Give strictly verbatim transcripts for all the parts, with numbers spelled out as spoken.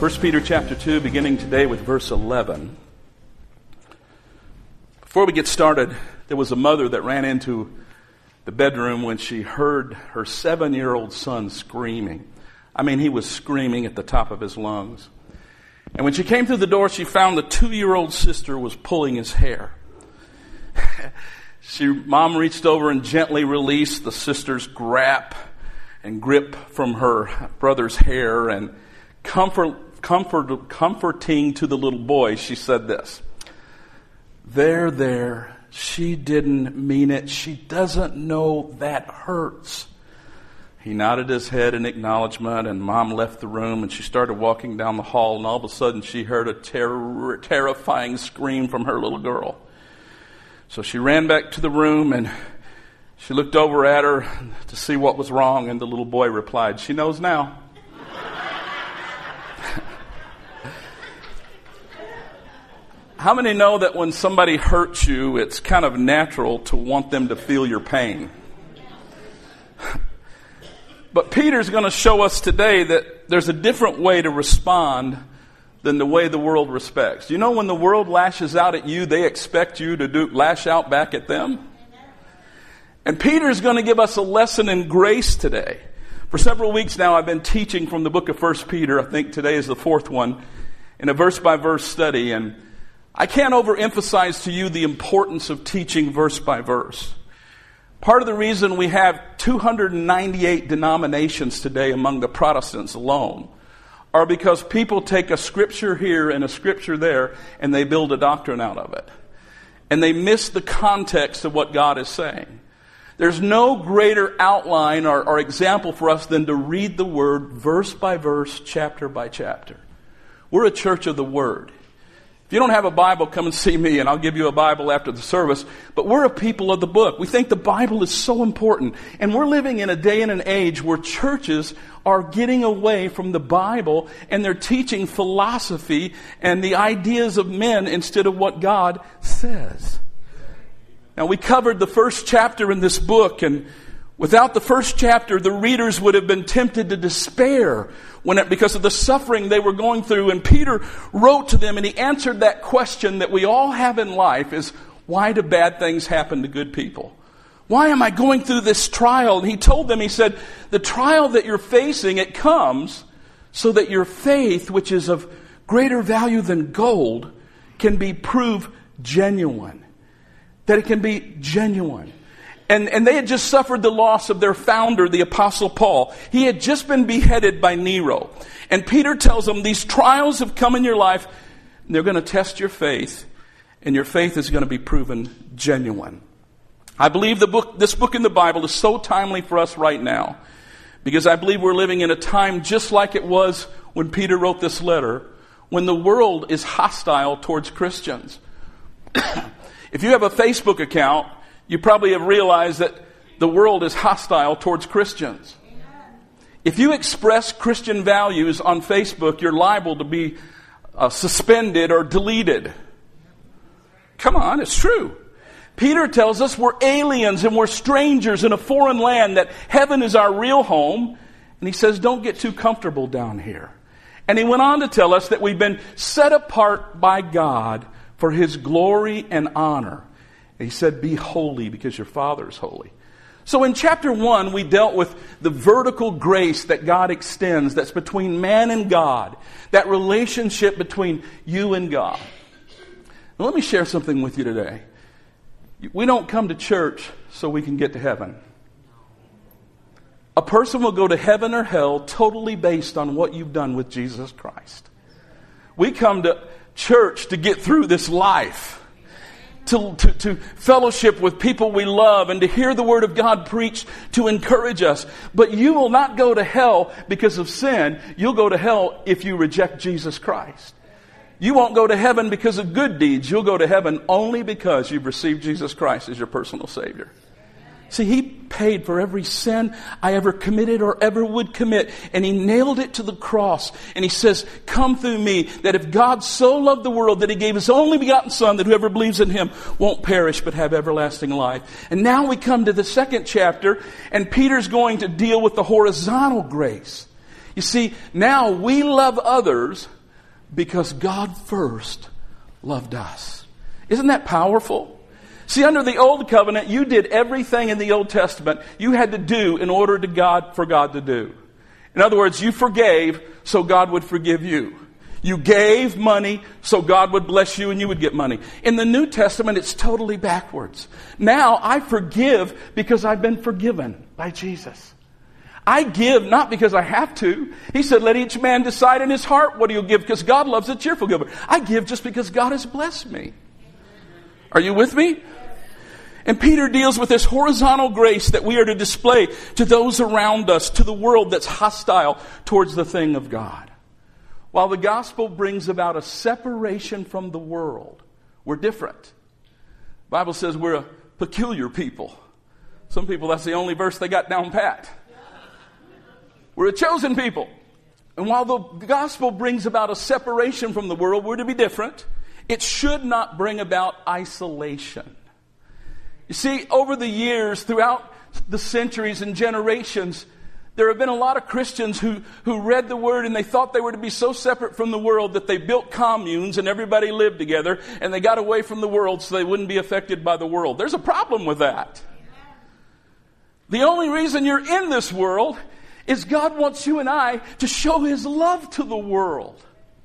First Peter chapter two, beginning today with verse eleven. Before we get started, there was a mother that ran into the bedroom when she heard her seven-year-old son screaming. I mean, he was screaming at the top of his lungs. And when she came through the door, she found the two-year-old sister was pulling his hair. She, Mom reached over and gently released the sister's grip and grip from her brother's hair, and comfort Comfort, comforting to the little boy, she said this: There, there, she didn't mean it. She doesn't know that hurts. He nodded his head in acknowledgement, and Mom left the room, and she started walking down the hall, and all of a sudden she heard a terror, terrifying scream from her little girl. So she ran back to the room, and she looked over at her to see what was wrong, and the little boy replied, "She knows now." How many know that when somebody hurts you, it's kind of natural to want them to feel your pain? But Peter's going to show us today that there's a different way to respond than the way the world respects. You know, when the world lashes out at you, they expect you to do lash out back at them. And Peter's going to give us a lesson in grace today. For several weeks now, I've been teaching from the book of First Peter. I think today is the fourth one, in a verse-by-verse study. And I can't overemphasize to you the importance of teaching verse by verse. Part of the reason we have two hundred ninety-eight denominations today among the Protestants alone are because people take a scripture here and a scripture there and they build a doctrine out of it. And they miss the context of what God is saying. There's no greater outline or, or example for us than to read the Word verse by verse, chapter by chapter. We're a church of the Word. If you don't have a Bible, come and see me and I'll give you a Bible after the service. But we're a people of the book. We think the Bible is so important. And we're living in a day and an age where churches are getting away from the Bible and they're teaching philosophy and the ideas of men instead of what God says. Now, we covered the first chapter in this book, and without the first chapter, the readers would have been tempted to despair when it, because of the suffering they were going through. And Peter wrote to them, and he answered that question that we all have in life: is why do bad things happen to good people? Why am I going through this trial? And he told them, he said, the trial that you're facing, it comes so that your faith, which is of greater value than gold, can be proved genuine. That it can be genuine. And, and they had just suffered the loss of their founder, the Apostle Paul. He had just been beheaded by Nero. And Peter tells them, these trials have come in your life, and they're going to test your faith, and your faith is going to be proven genuine. I believe the book, this book in the Bible is so timely for us right now, because I believe we're living in a time just like it was when Peter wrote this letter, when the world is hostile towards Christians. If you have a Facebook account, you probably have realized that the world is hostile towards Christians. If you express Christian values on Facebook, you're liable to be uh, suspended or deleted. Come on, it's true. Peter tells us we're aliens and we're strangers in a foreign land, that heaven is our real home. And he says, don't get too comfortable down here. And he went on to tell us that we've been set apart by God for His glory and honor. He said, be holy because your Father is holy. So in chapter one, we dealt with the vertical grace that God extends that's between man and God. That relationship between you and God. Now, let me share something with you today. We don't come to church so we can get to heaven. A person will go to heaven or hell totally based on what you've done with Jesus Christ. We come to church to get through this life. To, to, to fellowship with people we love and to hear the Word of God preached to encourage us. But you will not go to hell because of sin. You'll go to hell if you reject Jesus Christ. You won't go to heaven because of good deeds. You'll go to heaven only because you've received Jesus Christ as your personal Savior. See, He paid for every sin I ever committed or ever would commit. And He nailed it to the cross. And He says, come through me, that if God so loved the world that He gave His only begotten Son, that whoever believes in Him won't perish but have everlasting life. And now we come to the second chapter, and Peter's going to deal with the horizontal grace. You see, now we love others because God first loved us. Isn't that powerful? See, under the Old Covenant, you did everything in the Old Testament you had to do in order to God for God to do. In other words, you forgave so God would forgive you. You gave money so God would bless you and you would get money. In the New Testament, it's totally backwards. Now, I forgive because I've been forgiven by Jesus. I give not because I have to. He said, let each man decide in his heart what he'll give, because God loves a cheerful giver. I give just because God has blessed me. Are you with me? And Peter deals with this horizontal grace that we are to display to those around us, to the world that's hostile towards the thing of God. While the gospel brings about a separation from the world, we're different. The Bible says we're a peculiar people. Some people, that's the only verse they got down pat. We're a chosen people. And while the gospel brings about a separation from the world, we're to be different. It should not bring about isolation. You see, over the years, throughout the centuries and generations, there have been a lot of Christians who, who read the Word and they thought they were to be so separate from the world that they built communes and everybody lived together and they got away from the world so they wouldn't be affected by the world. There's a problem with that. The only reason you're in this world is God wants you and I to show His love to the world.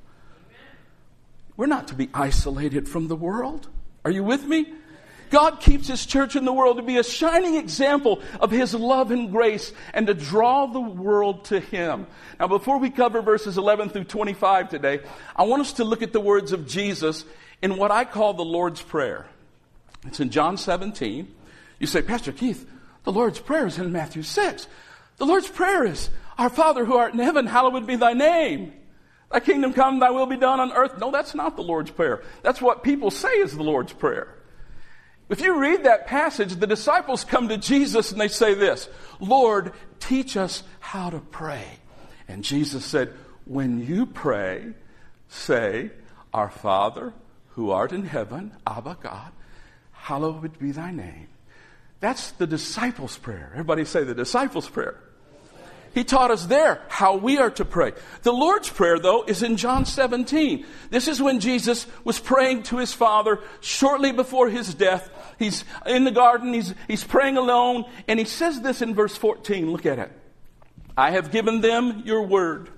We're not to be isolated from the world. Are you with me? God keeps His church in the world to be a shining example of His love and grace and to draw the world to Him. Now, before we cover verses eleven through twenty-five today, I want us to look at the words of Jesus in what I call the Lord's Prayer. It's in John seventeen. You say, Pastor Keith, the Lord's Prayer is in Matthew six. The Lord's Prayer is, Our Father who art in heaven, hallowed be thy name. Thy kingdom come, thy will be done on earth. No, that's not the Lord's Prayer. That's what people say is the Lord's Prayer. If you read that passage, the disciples come to Jesus and they say this, Lord, teach us how to pray. And Jesus said, when you pray, say, Our Father who art in heaven, Abba God, hallowed be thy name. That's the disciples' prayer. Everybody say the disciples' prayer. He taught us there how we are to pray. The Lord's Prayer, though, is in John seventeen. This is when Jesus was praying to His Father shortly before His death. He's in the garden. He's, he's praying alone. And He says this in verse fourteen. Look at it. I have given them your word,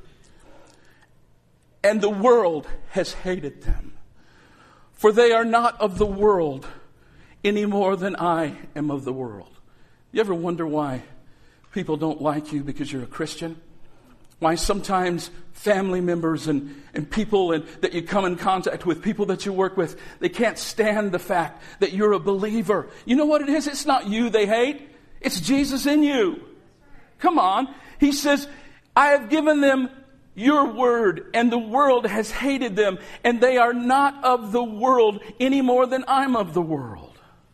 and the world has hated them. For they are not of the world any more than I am of the world. You ever wonder why people don't like you because you're a Christian? Why sometimes family members and, and people and, that you come in contact with, people that you work with, they can't stand the fact that you're a believer. You know what it is? It's not you they hate. It's Jesus in you. Come on. He says, I have given them your word, and the world has hated them, and they are not of the world any more than I'm of the world.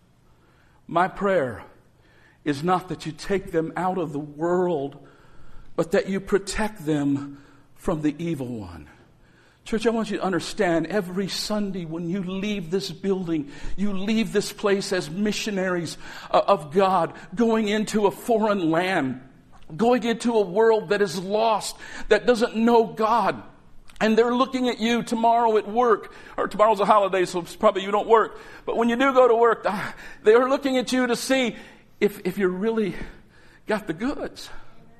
My prayer is not that you take them out of the world, but that you protect them from the evil one. Church, I want you to understand, every Sunday when you leave this building, you leave this place as missionaries of God, going into a foreign land, going into a world that is lost, that doesn't know God. And they're looking at you tomorrow at work, or tomorrow's a holiday, so probably you don't work. But when you do go to work, they are looking at you to see if, if you really got the goods.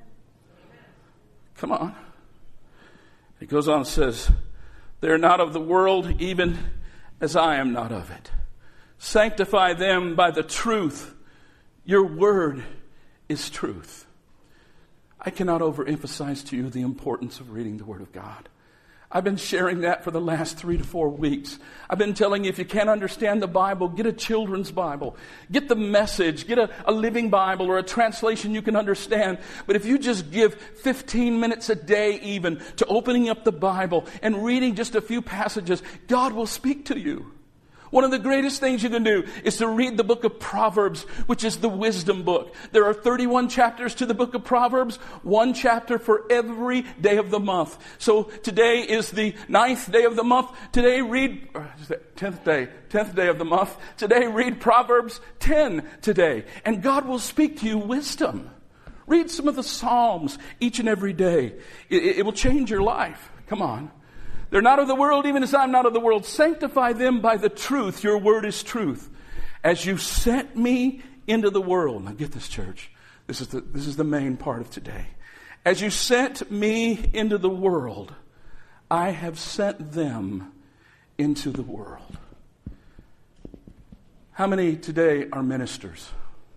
Come on. He goes on and says, they're not of the world, even as I am not of it. Sanctify them by the truth. Your word is truth. I cannot overemphasize to you the importance of reading the Word of God. I've been sharing that for the last three to four weeks. I've been telling you, if you can't understand the Bible, get a children's Bible. Get the Message. Get a, a living Bible or a translation you can understand. But if you just give fifteen minutes a day even to opening up the Bible and reading just a few passages, God will speak to you. One of the greatest things you can do is to read the book of Proverbs, which is the wisdom book. There are thirty-one chapters to the book of Proverbs, one chapter for every day of the month. So today is the ninth day of the month. Today read, or is it tenth day, tenth day of the month. Today read Proverbs ten today. And God will speak to you wisdom. Read some of the Psalms each and every day. It, it, it will change your life. Come on. They're not of the world, even as I'm not of the world. Sanctify them by the truth. Your word is truth. As you sent me into the world. Now get this, church. This is the, this is the main part of today. As you sent me into the world, I have sent them into the world. How many today are ministers?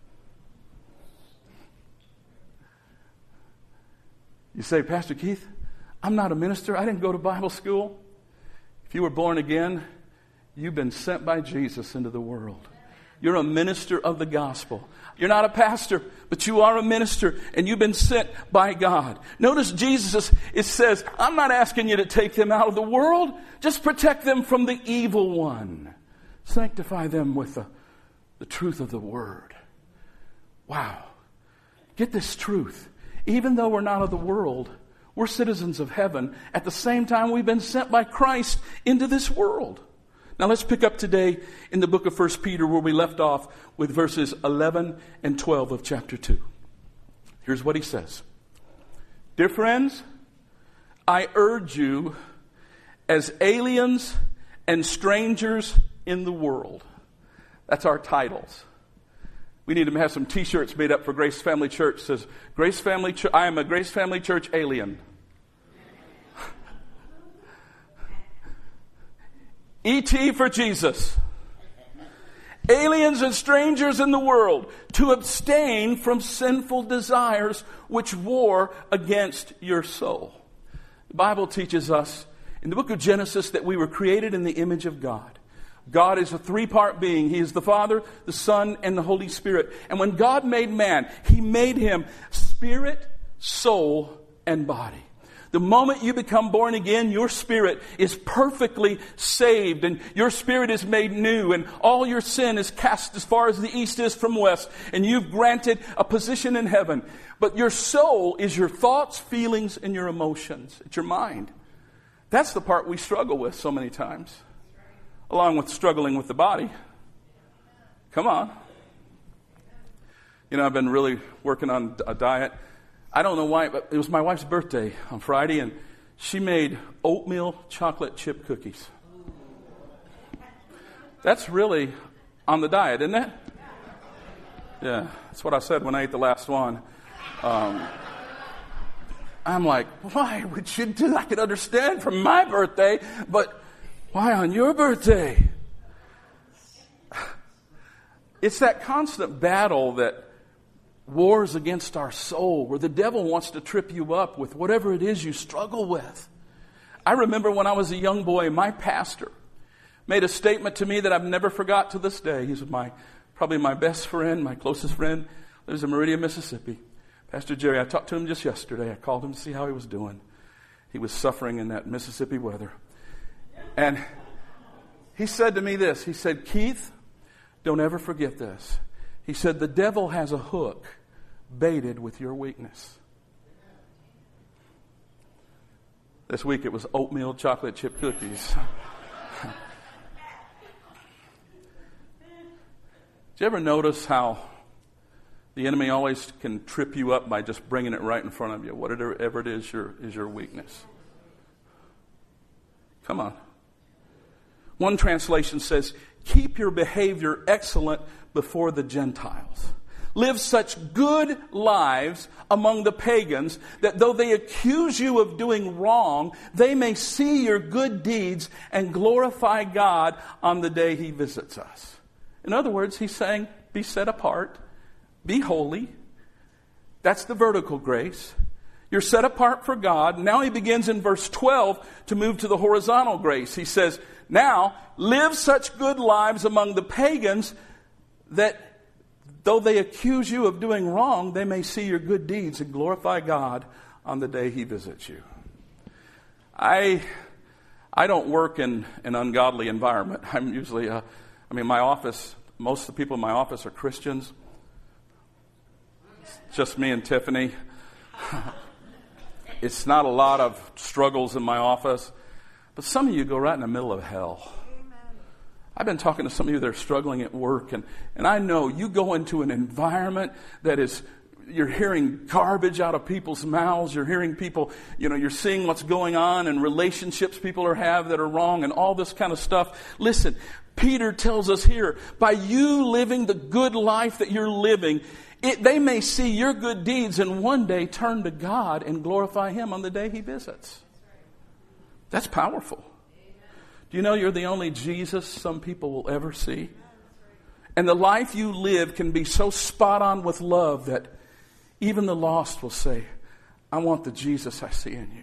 You say, Pastor Keith, I'm not a minister. I didn't go to Bible school. If you were born again, you've been sent by Jesus into the world. You're a minister of the gospel. You're not a pastor, but you are a minister, and you've been sent by God. Notice Jesus, it says, I'm not asking you to take them out of the world. Just protect them from the evil one. Sanctify them with the, the truth of the word. Wow. Get this truth. Even though we're not of the world, we're citizens of heaven. At the same time, we've been sent by Christ into this world. Now let's pick up today in the book of First Peter where we left off with verses eleven and twelve of chapter two. Here's what he says. Dear friends, I urge you as aliens and strangers in the world. That's our titles. We need to have some t-shirts made up for Grace Family Church. It says, Grace Family Ch- I am a Grace Family Church alien. E T for Jesus. Aliens and strangers in the world, to abstain from sinful desires which war against your soul. The Bible teaches us in the book of Genesis that we were created in the image of God. God is a three-part being. He is the Father, the Son, and the Holy Spirit. And when God made man, He made him spirit, soul, and body. The moment you become born again, your spirit is perfectly saved and your spirit is made new and all your sin is cast as far as the east is from west and you've granted a position in heaven. But your soul is your thoughts, feelings, and your emotions. It's your mind. That's the part we struggle with so many times, along with struggling with the body. Come on. You know, I've been really working on a diet. I don't know why, but it was my wife's birthday on Friday, and she made oatmeal chocolate chip cookies. That's really on the diet, isn't it? Yeah, that's what I said when I ate the last one. Um, I'm like, why would you do that? I could understand from my birthday, but why on your birthday? It's that constant battle that wars against our soul, where the devil wants to trip you up with whatever it is you struggle with. I remember when I was a young boy, my pastor made a statement to me that I've never forgot to this day. He's my probably my best friend, my closest friend, lives in Meridian, Mississippi. Pastor Jerry, I talked to him just yesterday. I called him to see how he was doing. He was suffering in that Mississippi weather. And he said to me this. He said, Keith, don't ever forget this. He said, the devil has a hook baited with your weakness. This week it was oatmeal chocolate chip cookies. Did you ever notice how the enemy always can trip you up by just bringing it right in front of you? Whatever it is, your, is your weakness. Come on. One translation says, keep your behavior excellent before the Gentiles. Live such good lives among the pagans that though they accuse you of doing wrong, they may see your good deeds and glorify God on the day He visits us. In other words, he's saying, be set apart, be holy. That's the vertical grace. You're set apart for God. Now he begins in verse twelve to move to the horizontal grace. He says, now live such good lives among the pagans that though they accuse you of doing wrong, they may see your good deeds and glorify God on the day He visits you. I I don't work in an ungodly environment. I'm usually, uh, I mean, my office, most of the people in my office are Christians. It's just me and Tiffany. It's not a lot of struggles in my office. But some of you go right in the middle of hell. I've been talking to some of you that are struggling at work, and, and I know you go into an environment that is you're hearing garbage out of people's mouths. You're hearing people, you know, you're seeing what's going on and relationships people are have that are wrong and all this kind of stuff. Listen, Peter tells us here, by you living the good life that you're living, it, they may see your good deeds and one day turn to God and glorify Him on the day He visits. That's powerful. Do you know you're the only Jesus some people will ever see? And the life you live can be so spot on with love that even the lost will say, I want the Jesus I see in you.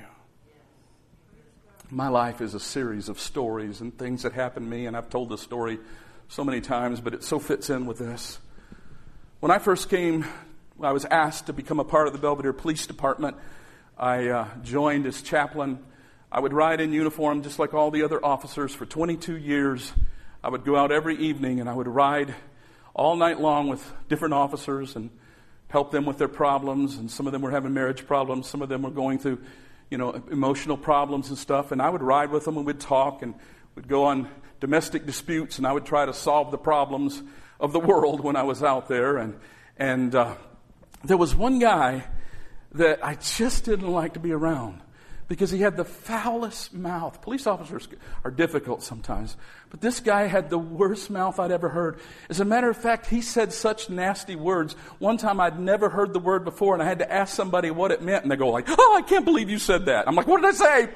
My life is a series of stories and things that happened to me, and I've told this story so many times, but it so fits in with this. When I first came, I was asked to become a part of the Belvedere Police Department. I uh, joined as chaplain. I would ride in uniform just like all the other officers for twenty-two years. I would go out every evening and I would ride all night long with different officers and help them with their problems. And some of them were having marriage problems. Some of them were going through, you know, emotional problems and stuff. And I would ride with them and we'd talk and we'd go on domestic disputes and I would try to solve the problems of the world when I was out there. And, and uh, there was one guy that I just didn't like to be around, because he had the foulest mouth. Police officers are difficult sometimes, but this guy had the worst mouth I'd ever heard. As a matter of fact, he said such nasty words. One time I'd never heard the word before, and I had to ask somebody what it meant, and they go like, oh, I can't believe you said that. I'm like, what did I say?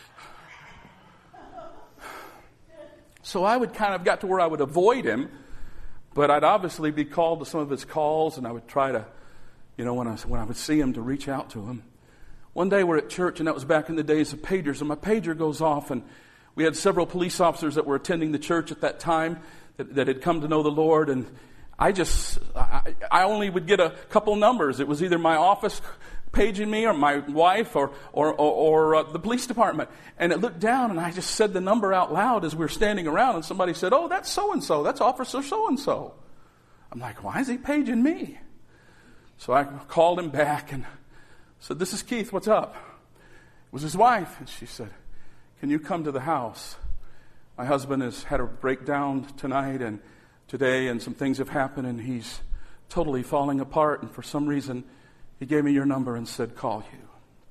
So I would kind of got to where I would avoid him, but I'd obviously be called to some of his calls, and I would try to, you know, when I, when I would see him, to reach out to him. One day we're at church, and that was back in the days of pagers, and my pager goes off, and we had several police officers that were attending the church at that time that, that had come to know the Lord, and I just, I, I only would get a couple numbers. It was either my office paging me or my wife or or, or, or uh, the police department. And it looked down, and I just said the number out loud as we were standing around, and somebody said, oh, that's so-and-so, that's Officer so-and-so. I'm like, why is he paging me? So I called him back and said, this is Keith, what's up? It was his wife. And she said, can you come to the house? My husband has had a breakdown tonight and today, and some things have happened, and he's totally falling apart. And for some reason, he gave me your number and said, call you.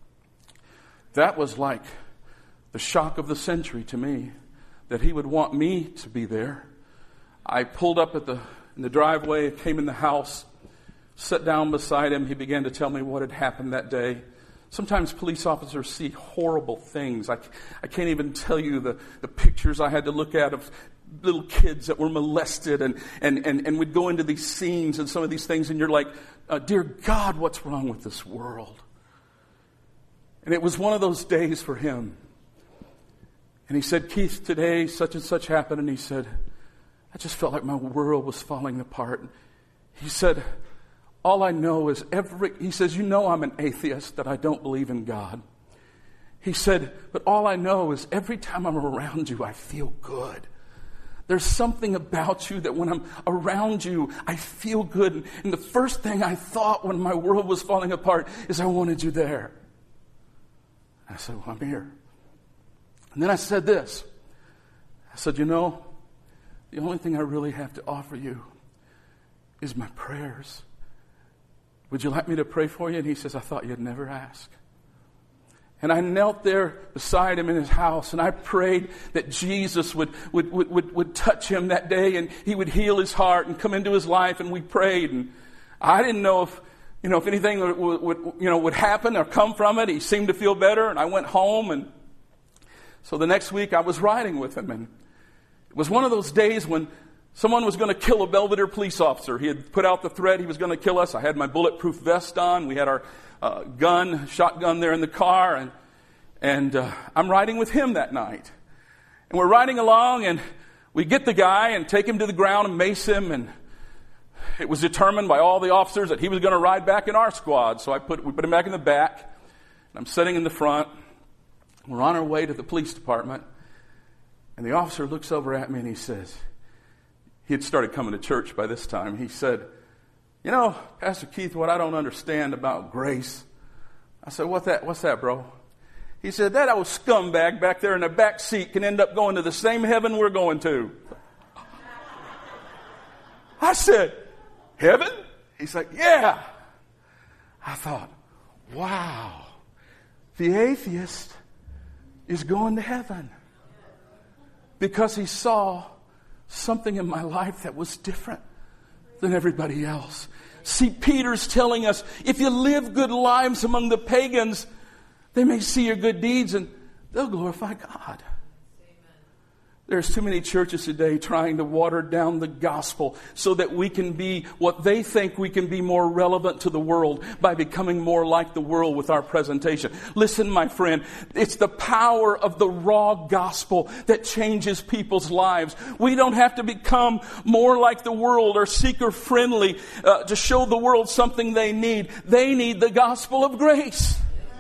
That was like the shock of the century to me, that he would want me to be there. I pulled up at the in the driveway, came in the house, sat down beside him. He began to tell me what had happened that day. Sometimes police officers see horrible things. I, I can't even tell you the, the pictures I had to look at of little kids that were molested, and, and, and, and we'd go into these scenes and some of these things, and you're like, uh, dear God, what's wrong with this world? And it was one of those days for him. And he said, Keith, today such and such happened. And he said, I just felt like my world was falling apart. And he said, all I know is every, he says, you know I'm an atheist, that I don't believe in God. He said, but all I know is every time I'm around you, I feel good. There's something about you that when I'm around you, I feel good. And the first thing I thought when my world was falling apart is I wanted you there. I said, well, I'm here. And then I said this. I said, you know, the only thing I really have to offer you is my prayers. Would you like me to pray for you? And he says, I thought you'd never ask. And I knelt there beside him in his house, and I prayed that Jesus would, would, would, would, would touch him that day, and he would heal his heart and come into his life, and we prayed. And I didn't know if, you know, if anything would, would, you know, would happen or come from it. He seemed to feel better, and I went home. And so the next week I was riding with him, and it was one of those days when someone was going to kill a Belvedere police officer. He had put out the threat he was going to kill us. I had my bulletproof vest on. We had our uh, gun, shotgun there in the car. And, and uh, I'm riding with him that night. And we're riding along, and we get the guy and take him to the ground and mace him. And it was determined by all the officers that he was going to ride back in our squad. So I put we put him back in the back. And I'm sitting in the front. We're on our way to the police department. And the officer looks over at me and he says, he had started coming to church by this time. He said, you know, Pastor Keith, what I don't understand about grace. I said, what that, what's that, bro? He said, that old scumbag back there in the back seat can end up going to the same heaven we're going to. I said, heaven? He's like, yeah. I thought, wow, the atheist is going to heaven because he saw something in my life that was different than everybody else. See, Peter's telling us, if you live good lives among the pagans, they may see your good deeds and they'll glorify God. There's too many churches today trying to water down the gospel so that we can be what they think we can be more relevant to the world by becoming more like the world with our presentation. Listen, my friend, it's the power of the raw gospel that changes people's lives. We don't have to become more like the world or seeker friendly uh, to show the world something they need. They need the gospel of grace.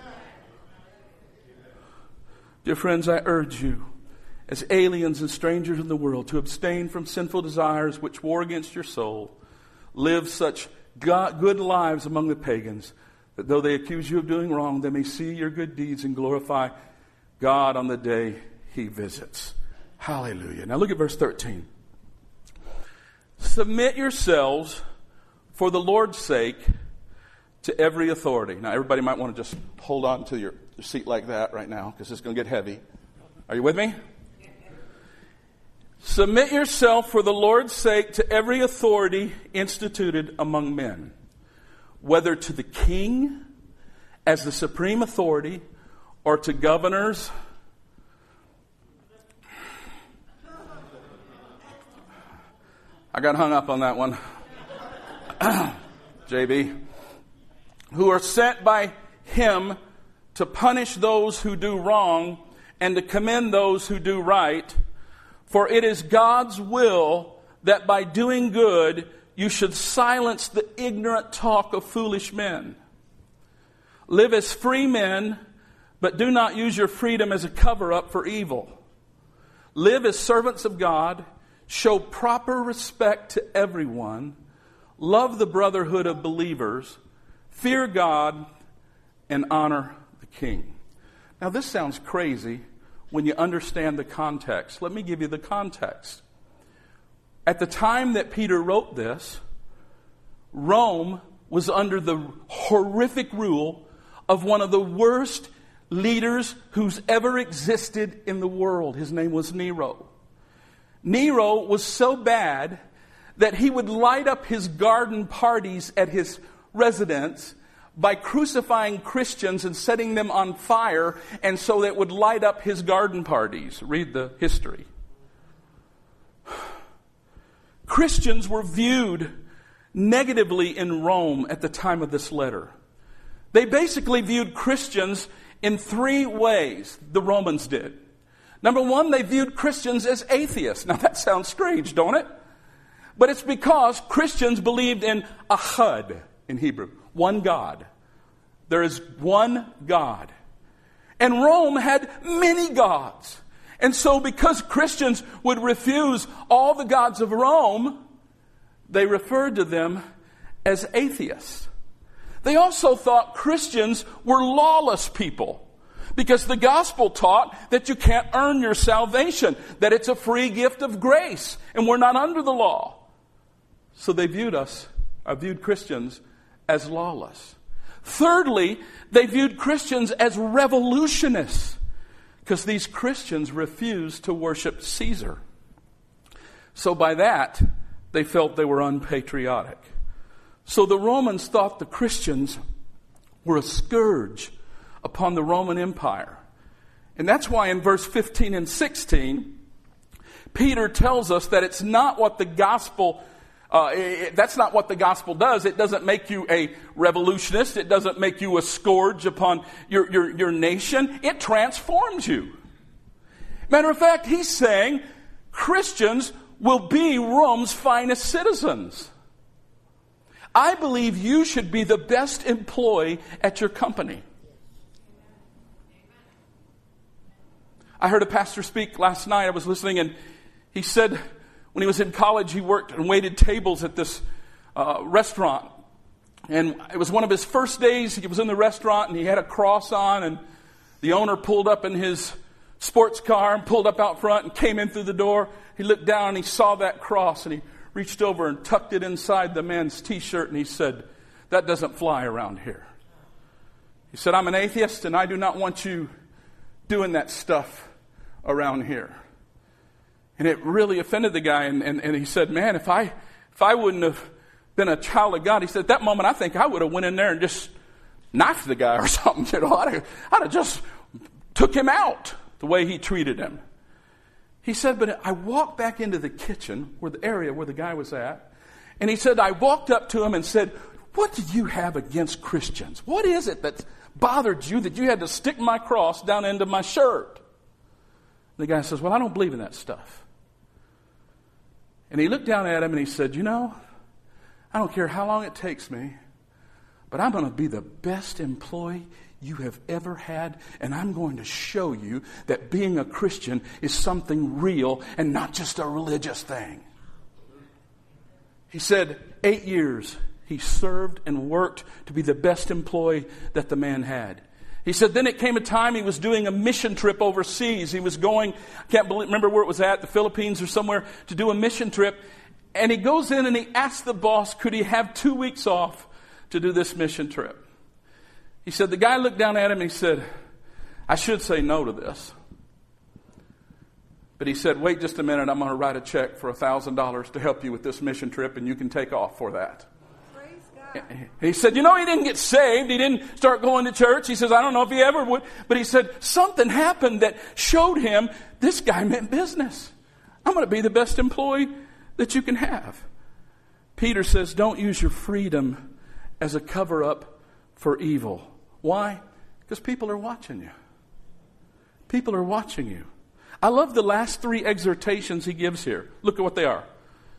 Dear friends, I urge you, as aliens and strangers in the world, to abstain from sinful desires which war against your soul. Live such God, good lives among the pagans, that though they accuse you of doing wrong, they may see your good deeds and glorify God on the day He visits. Hallelujah. Now look at verse thirteen. Submit yourselves for the Lord's sake to every authority. Now everybody might want to just hold on to your, your seat like that right now, because it's going to get heavy. Are you with me? Submit yourself for the Lord's sake to every authority instituted among men, whether to the king as the supreme authority or to governors. I got hung up on that one. J B. Who are sent by him to punish those who do wrong and to commend those who do right. For it is God's will that by doing good you should silence the ignorant talk of foolish men. Live as free men, but do not use your freedom as a cover-up for evil. Live as servants of God. Show proper respect to everyone. Love the brotherhood of believers. Fear God and honor the king. Now this sounds crazy when you understand the context. Let me give you the context. At the time that Peter wrote this, Rome was under the horrific rule of one of the worst leaders who's ever existed in the world. His name was Nero. Nero was so bad that he would light up his garden parties at his residence by crucifying Christians and setting them on fire, and so that would light up his garden parties. Read the history. Christians were viewed negatively in Rome at the time of this letter. They basically viewed Christians in three ways, the Romans did. Number one, they viewed Christians as atheists. Now that sounds strange, don't it? But it's because Christians believed in Ahad in Hebrew. One God. There is one God. And Rome had many gods. And so because Christians would refuse all the gods of Rome, they referred to them as atheists. They also thought Christians were lawless people, because the gospel taught that you can't earn your salvation, that it's a free gift of grace, and we're not under the law. So they viewed us, or viewed Christians, as lawless. Thirdly, they viewed Christians as revolutionists, because these Christians refused to worship Caesar. So by that, they felt they were unpatriotic. So the Romans thought the Christians were a scourge upon the Roman Empire. And that's why in verse fifteen and sixteen, Peter tells us that it's not what the gospel Uh, it, that's not what the gospel does. It doesn't make you a revolutionist. It doesn't make you a scourge upon your, your, your nation. It transforms you. Matter of fact, he's saying Christians will be Rome's finest citizens. I believe you should be the best employee at your company. I heard a pastor speak last night. I was listening, and he said, when he was in college, he worked and waited tables at this uh, restaurant. And it was one of his first days. He was in the restaurant, and he had a cross on. And the owner pulled up in his sports car and pulled up out front and came in through the door. He looked down, and he saw that cross. And he reached over and tucked it inside the man's T-shirt. And he said, "That doesn't fly around here." He said, I'm an atheist and I do not want you doing that stuff around here. And it really offended the guy. And, and, and he said, man, if I if I wouldn't have been a child of God, he said, at that moment, I think I would have went in there and just knifed the guy or something. You know, I'd have, I'd have just took him out the way he treated him. He said, but I walked back into the kitchen, where the area where the guy was at, and he said, I walked up to him and said, what do you have against Christians? What is it that bothered you that you had to stick my cross down into my shirt? The guy says, well, I don't believe in that stuff. And he looked down at him and he said, you know, I don't care how long it takes me, but I'm going to be the best employee you have ever had, and I'm going to show you that being a Christian is something real and not just a religious thing. He said, eight years he served and worked to be the best employee that the man had. He said then it came a time he was doing a mission trip overseas. He was going, I can't believe, remember where it was at, the Philippines or somewhere, to do a mission trip. And he goes in and he asks the boss, could he have two weeks off to do this mission trip? He said, the guy looked down at him and he said, I should say no to this. But he said, wait just a minute, I'm going to write a check for one thousand dollars to help you with this mission trip and you can take off for that. He said, you know, he didn't get saved. He didn't start going to church. He says, I don't know if he ever would. But he said, something happened that showed him this guy meant business. I'm going to be the best employee that you can have. Peter says, don't use your freedom as a cover-up for evil. Why? Because people are watching you. People are watching you. I love the last three exhortations he gives here. Look at what they are.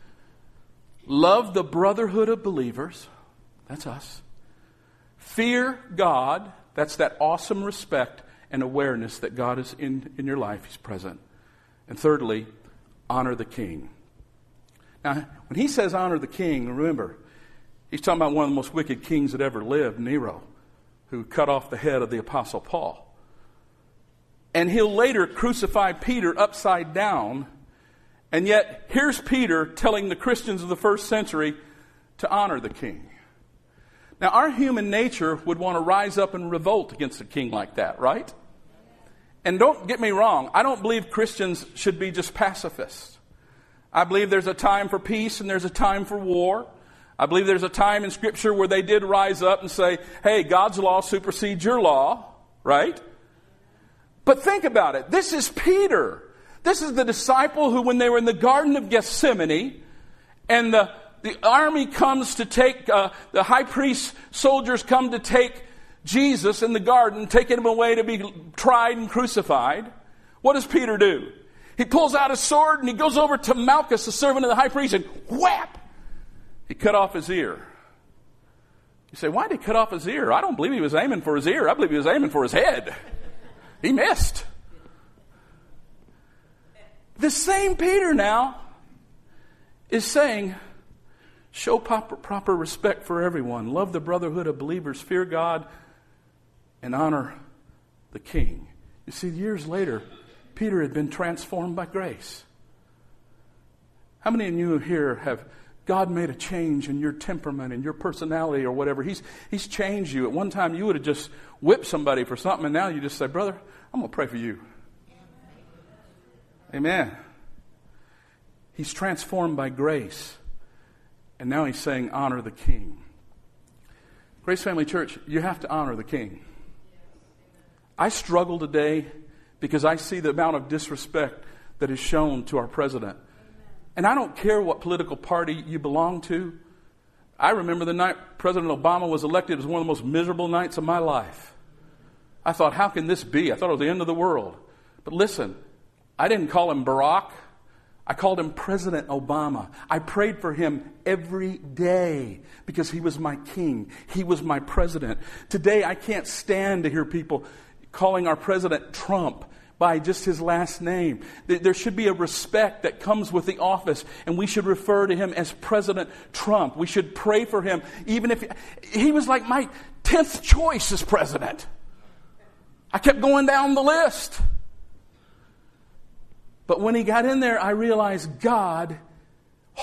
Love the brotherhood of believers. That's us. Fear God. That's that awesome respect and awareness that God is in, in your life. He's present. And thirdly, honor the king. Now, when he says honor the king, remember, he's talking about one of the most wicked kings that ever lived, Nero, who cut off the head of the Apostle Paul. And he'll later crucify Peter upside down. And yet, here's Peter telling the Christians of the first century to honor the king. Now, our human nature would want to rise up and revolt against a king like that, right? And don't get me wrong, I don't believe Christians should be just pacifists. I believe there's a time for peace and there's a time for war. I believe there's a time in Scripture where they did rise up and say, hey, God's law supersedes your law, right? But think about it. This is Peter. This is the disciple who, when they were in the Garden of Gethsemane, and the The army comes to take, uh, the high priest soldiers come to take Jesus in the garden, taking him away to be tried and crucified. What does Peter do? He pulls out his sword and he goes over to Malchus, the servant of the high priest, and whap! He cut off his ear. You say, why did he cut off his ear? I don't believe he was aiming for his ear. I believe he was aiming for his head. He missed. The same Peter now is saying, show proper, proper respect for everyone. Love the brotherhood of believers. Fear God and honor the king. You see, years later, Peter had been transformed by grace. How many of you here have God made a change in your temperament and your personality or whatever? He's, he's changed you. At one time, you would have just whipped somebody for something, and now you just say, brother, I'm going to pray for you. Amen. He's transformed by grace. And now he's saying, honor the king. Grace Family Church, you have to honor the king. I struggle today because I see the amount of disrespect that is shown to our president. And I don't care what political party you belong to. I remember the night President Obama was elected as one of the most miserable nights of my life. I thought, how can this be? I thought it was the end of the world. But listen, I didn't call him Barack. I called him President Obama. I prayed for him every day because he was my king. He was my president. Today, I can't stand to hear people calling our president Trump by just his last name. There should be a respect that comes with the office, and we should refer to him as President Trump. We should pray for him, even if he was like my tenth choice as president. I kept going down the list. But when he got in there, I realized God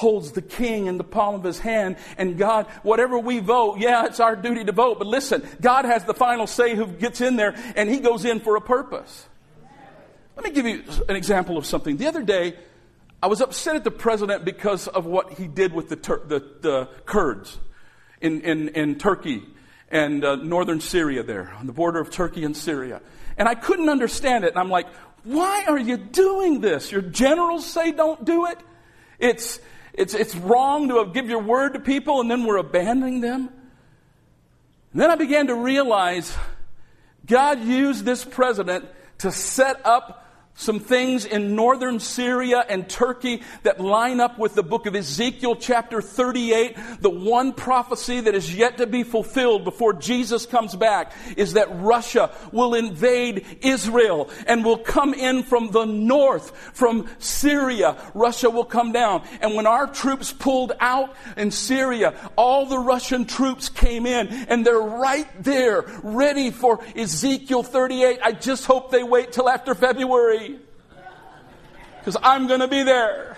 holds the king in the palm of his hand. And God, whatever we vote, yeah, it's our duty to vote. But listen, God has the final say who gets in there, and he goes in for a purpose. Let me give you an example of something. The other day, I was upset at the president because of what he did with the Tur- the, the Kurds in, in, in Turkey and uh, northern Syria there, on the border of Turkey and Syria. And I couldn't understand it. And I'm like, why are you doing this? Your generals say don't do it. It's it's it's wrong to give your word to people, and then we're abandoning them. And then I began to realize God used this president to set up some things in northern Syria and Turkey that line up with the book of Ezekiel chapter thirty-eight. The one prophecy that is yet to be fulfilled before Jesus comes back is that Russia will invade Israel and will come in from the north, from Syria. Russia will come down. And when our troops pulled out in Syria, all the Russian troops came in, and they're right there ready for Ezekiel thirty-eight. I just hope they wait till after February, because I'm going to be there.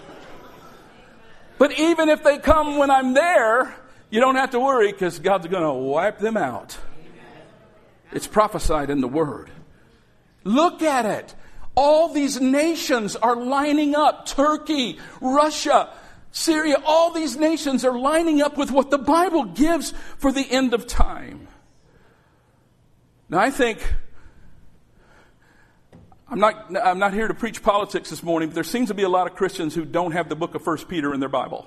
But even if they come when I'm there, you don't have to worry, because God's going to wipe them out. It's prophesied in the Word. Look at it. All these nations are lining up. Turkey, Russia, Syria, all these nations are lining up with what the Bible gives for the end of time. Now, I think I'm not, I'm not here to preach politics this morning, but there seems to be a lot of Christians who don't have the book of First Peter in their Bible.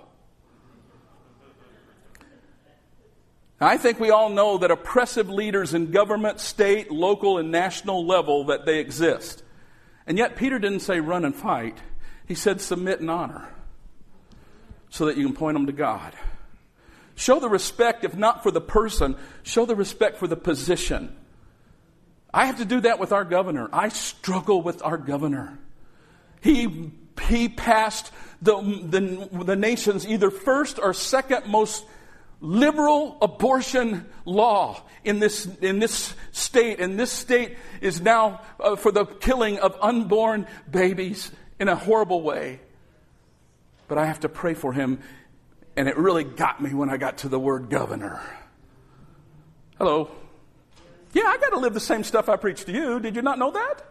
Now, I think we all know that oppressive leaders in government, state, local, and national level, that they exist. And yet Peter didn't say run and fight. He said submit and honor, so that you can point them to God. Show the respect, if not for the person, show the respect for the position. I have to do that with our governor. I struggle with our governor. He he passed the, the, the nation's either first or second most liberal abortion law in this in this state. And this state is now uh, for the killing of unborn babies in a horrible way. But I have to pray for him. And it really got me when I got to the word governor. Hello. Yeah, I got to live the same stuff I preach to you. Did you not know that?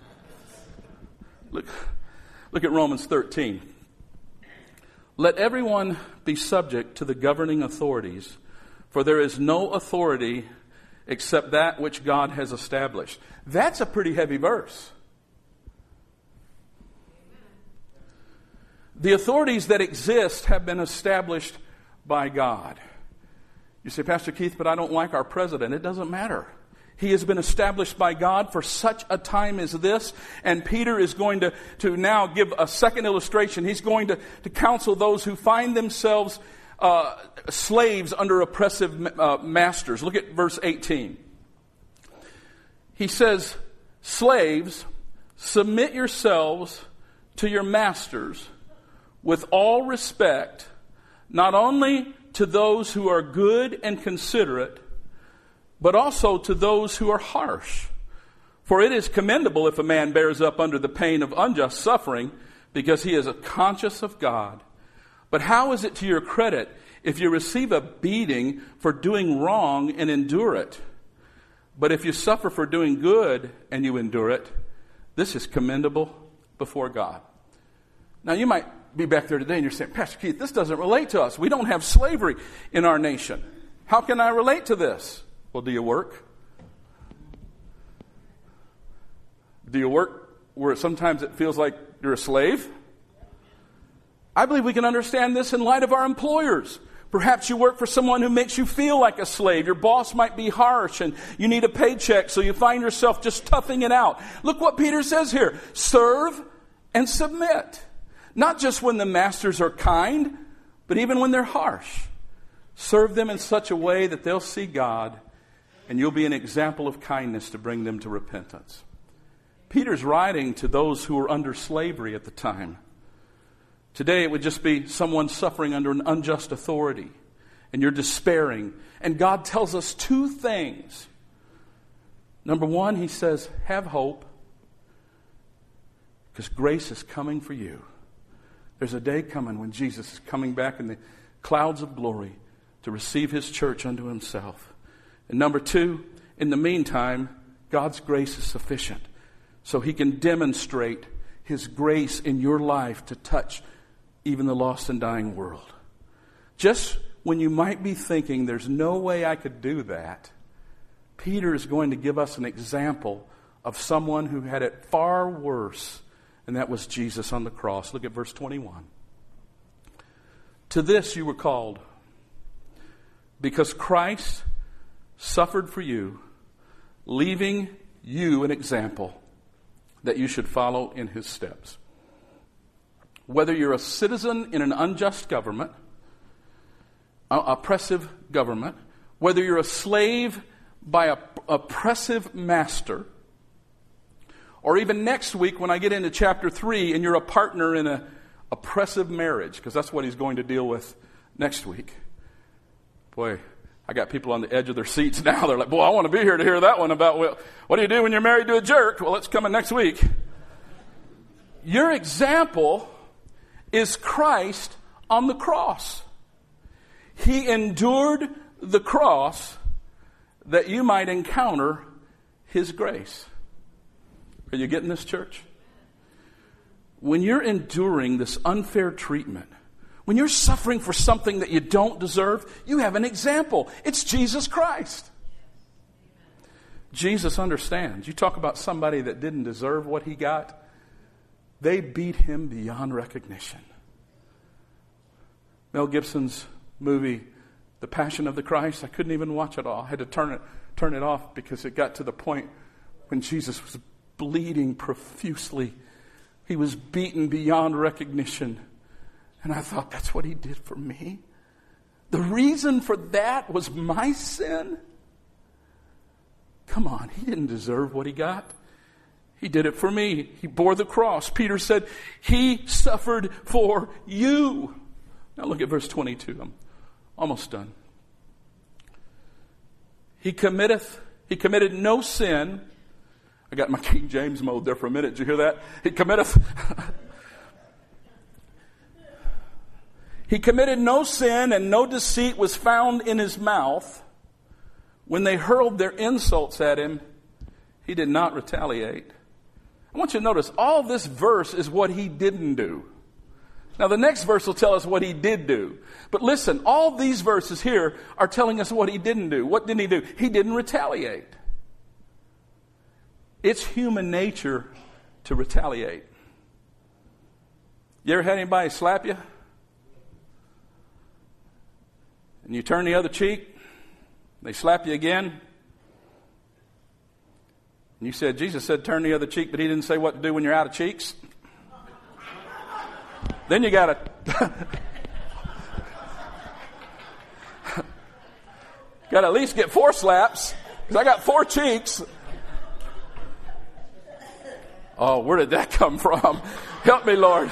Look, look at Romans thirteen. Let everyone be subject to the governing authorities, for there is no authority except that which God has established. That's a pretty heavy verse. The authorities that exist have been established by God. You say, Pastor Keith, but I don't like our president. It doesn't matter. He has been established by God for such a time as this. And Peter is going to, to now give a second illustration. He's going to, to counsel those who find themselves uh, slaves under oppressive uh, masters. Look at verse eighteen. He says, slaves, submit yourselves to your masters with all respect, not only to those who are good and considerate, but also to those who are harsh. For it is commendable if a man bears up under the pain of unjust suffering, because he is conscious of God. But how is it to your credit if you receive a beating for doing wrong and endure it? But if you suffer for doing good and you endure it, this is commendable before God. Now you might be back there today and you're saying, Pastor Keith, this doesn't relate to us. We don't have slavery in our nation. How can I relate to this? Well, do you work? Do you work where sometimes it feels like you're a slave? I believe we can understand this in light of our employers. Perhaps you work for someone who makes you feel like a slave. Your boss might be harsh and you need a paycheck, so you find yourself just toughing it out. Look what Peter says here. Serve and submit. Not just when the masters are kind, but even when they're harsh. Serve them in such a way that they'll see God, and you'll be an example of kindness to bring them to repentance. Peter's writing to those who were under slavery at the time. Today it would just be someone suffering under an unjust authority, and you're despairing. And God tells us two things. Number one, he says, have hope, because grace is coming for you. There's a day coming when Jesus is coming back in the clouds of glory to receive his church unto himself. And number two, in the meantime, God's grace is sufficient so he can demonstrate his grace in your life to touch even the lost and dying world. Just when you might be thinking there's no way I could do that, Peter is going to give us an example of someone who had it far worse, and that was Jesus on the cross. Look at verse twenty-one. To this you were called, because Christ suffered for you, leaving you an example that you should follow in his steps. Whether you're a citizen in an unjust government, an oppressive government, whether you're a slave by an oppressive master, or even next week when I get into chapter three and you're a partner in an oppressive marriage, because that's what he's going to deal with next week. Boy, I got people on the edge of their seats now. They're like, boy, I want to be here to hear that one about, well, what do you do when you're married to a jerk? Well, it's coming next week. Your example is Christ on the cross. He endured the cross that you might encounter his grace. Are you getting this, church? When you're enduring this unfair treatment, when you're suffering for something that you don't deserve, you have an example. It's Jesus Christ. Jesus understands. You talk about somebody that didn't deserve what he got. They beat him beyond recognition. Mel Gibson's movie, The Passion of the Christ, I couldn't even watch it all. I had to turn it, turn it off because it got to the point when Jesus was bleeding profusely. He was beaten beyond recognition. And I thought, that's what he did for me? The reason for that was my sin? Come on, he didn't deserve what he got. He did it for me. He bore the cross. Peter said, he suffered for you. Now look at verse twenty-two. I'm almost done. He committeth, he committed no sin. I got my King James mode there for a minute. Did you hear that? He committeth... He committed no sin, and no deceit was found in his mouth. When they hurled their insults at him, he did not retaliate. I want you to notice, all this verse is what he didn't do. Now, the next verse will tell us what he did do. But listen, all these verses here are telling us what he didn't do. What didn't he do? He didn't retaliate. It's human nature to retaliate. You ever had anybody slap you? And you turn the other cheek, they slap you again. And you said, Jesus said turn the other cheek, but he didn't say what to do when you're out of cheeks. Then you got to got to at least get four slaps, because I got four cheeks. Oh, where did that come from? Help me, Lord.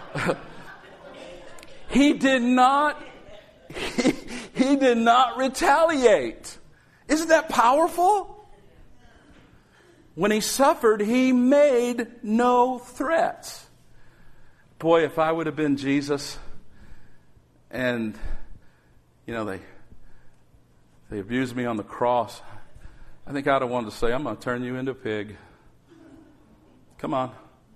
He did not He, he did not retaliate. Isn't that powerful? When he suffered, he made no threats. Boy, if I would have been Jesus and, you know, they they abused me on the cross, I think I'd have wanted to say, I'm going to turn you into a pig. Come on.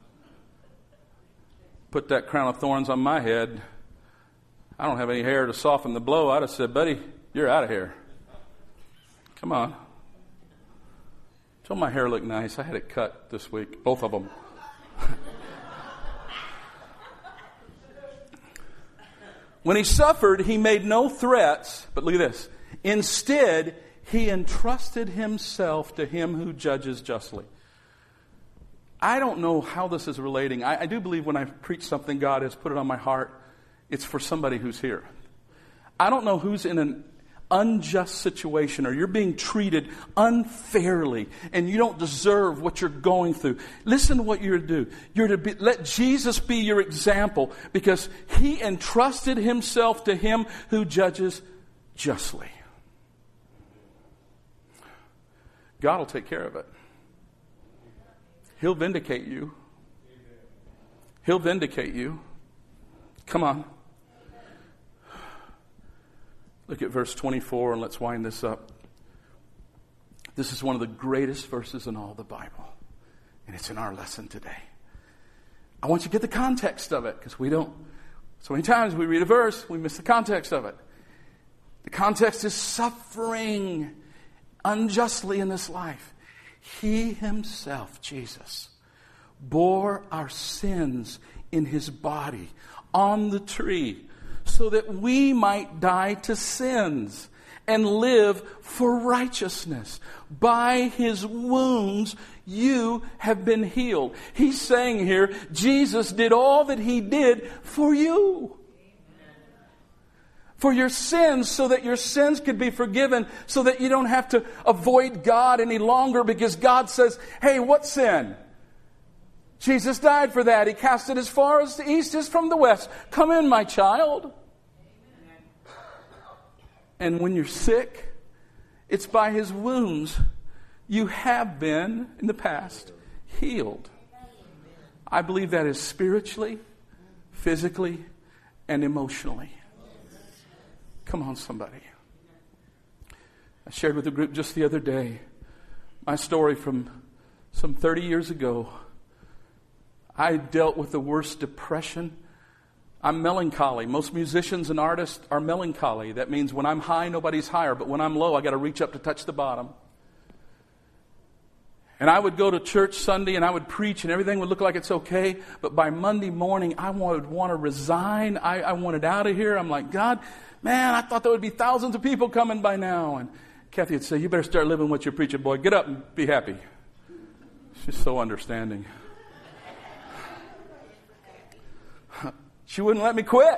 Put that crown of thorns on my head. I don't have any hair to soften the blow. I'd have said, buddy, you're out of here. Come on. Don't my hair look nice? I had it cut this week, both of them. When he suffered, he made no threats, but look at this. Instead, he entrusted himself to him who judges justly. I don't know how this is relating. I, I do believe when I preach something, God has put it on my heart. It's for somebody who's here. I don't know who's in an unjust situation, or you're being treated unfairly and you don't deserve what you're going through. Listen to what you're to do. You're to be, let Jesus be your example, because he entrusted himself to him who judges justly. God will take care of it. He'll vindicate you. He'll vindicate you. Come on. Look at verse twenty-four and let's wind this up. This is one of the greatest verses in all the Bible. And it's in our lesson today. I want you to get the context of it because we don't, so many times we read a verse, we miss the context of it. The context is suffering unjustly in this life. He himself, Jesus, bore our sins in his body on the tree so that we might die to sins and live for righteousness. By his wounds you have been healed. He's saying here, Jesus did all that he did for you. For your sins, so that your sins could be forgiven, so that you don't have to avoid God any longer because God says, hey, what sin? Jesus died for that. He cast it as far as the east is from the west. Come in, my child. And when you're sick, it's by his wounds you have been, in the past, healed. I believe that is spiritually, physically, and emotionally. Come on, somebody. I shared with the group just the other day my story from some thirty years ago. I dealt with the worst depression. I'm melancholy. Most musicians and artists are melancholy. That means when I'm high, nobody's higher. But when I'm low, I got to reach up to touch the bottom. And I would go to church Sunday and I would preach and everything would look like it's okay. But by Monday morning, I would want to resign. I, I wanted out of here. I'm like, God, man, I thought there would be thousands of people coming by now. And Kathy would say, you better start living what you're preaching, boy. Get up and be happy. She's so understanding. She wouldn't let me quit.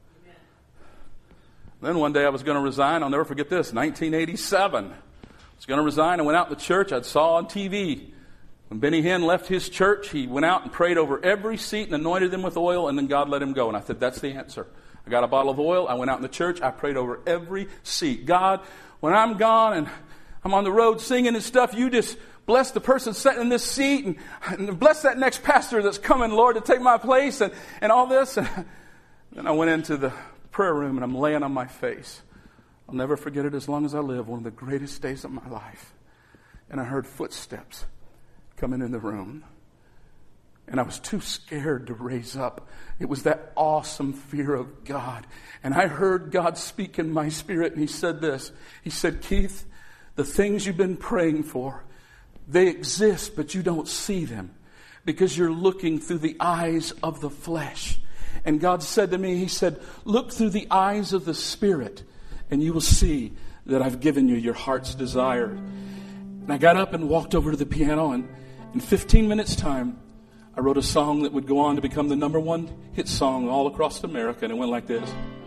Then one day I was going to resign. I'll never forget this. nineteen eighty-seven. I was going to resign. I went out to church. I saw on T V. When Benny Hinn left his church, he went out and prayed over every seat and anointed them with oil, and then God let him go. And I said, that's the answer. I got a bottle of oil. I went out in the church. I prayed over every seat. God, when I'm gone and I'm on the road singing and stuff, you just bless the person sitting in this seat and, and bless that next pastor that's coming, Lord, to take my place and, and all this. And then I went into the prayer room and I'm laying on my face. I'll never forget it as long as I live. One of the greatest days of my life. And I heard footsteps coming in the room. And I was too scared to raise up. It was that awesome fear of God. And I heard God speak in my spirit. And he said this. He said, Keith, the things you've been praying for, they exist, but you don't see them because you're looking through the eyes of the flesh. And God said to me, he said, look through the eyes of the Spirit and you will see that I've given you your heart's desire. And I got up and walked over to the piano, and in fifteen minutes time, I wrote a song that would go on to become the number one hit song all across America. And it went like this.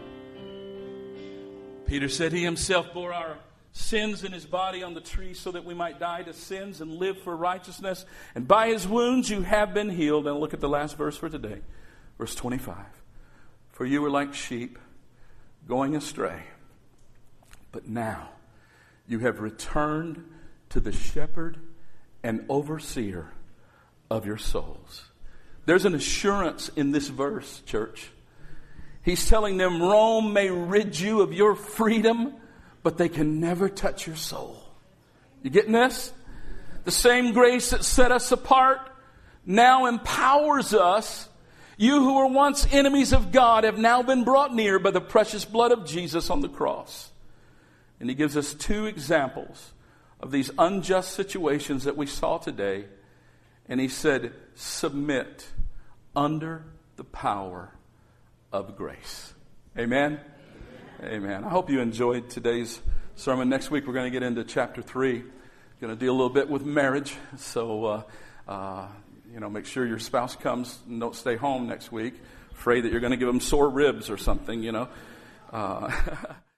Peter said he himself bore our sins in his body on the tree so that we might die to sins and live for righteousness. And by his wounds you have been healed. And look at the last verse for today. Verse twenty-five. For you were like sheep going astray. But now you have returned to the shepherd and overseer of your souls. There's an assurance in this verse, church. He's telling them Rome may rid you of your freedom, but they can never touch your soul. You getting this? The same grace that set us apart now empowers us. You who were once enemies of God have now been brought near by the precious blood of Jesus on the cross. And he gives us two examples of these unjust situations that we saw today. And he said, submit under the power of grace. Amen? Amen. Amen. I hope you enjoyed today's sermon. Next week we're going to get into chapter three. We're going to deal a little bit with marriage. So, uh, uh, you know, make sure your spouse comes and don't stay home next week. Afraid that you're going to give them sore ribs or something, you know. Uh,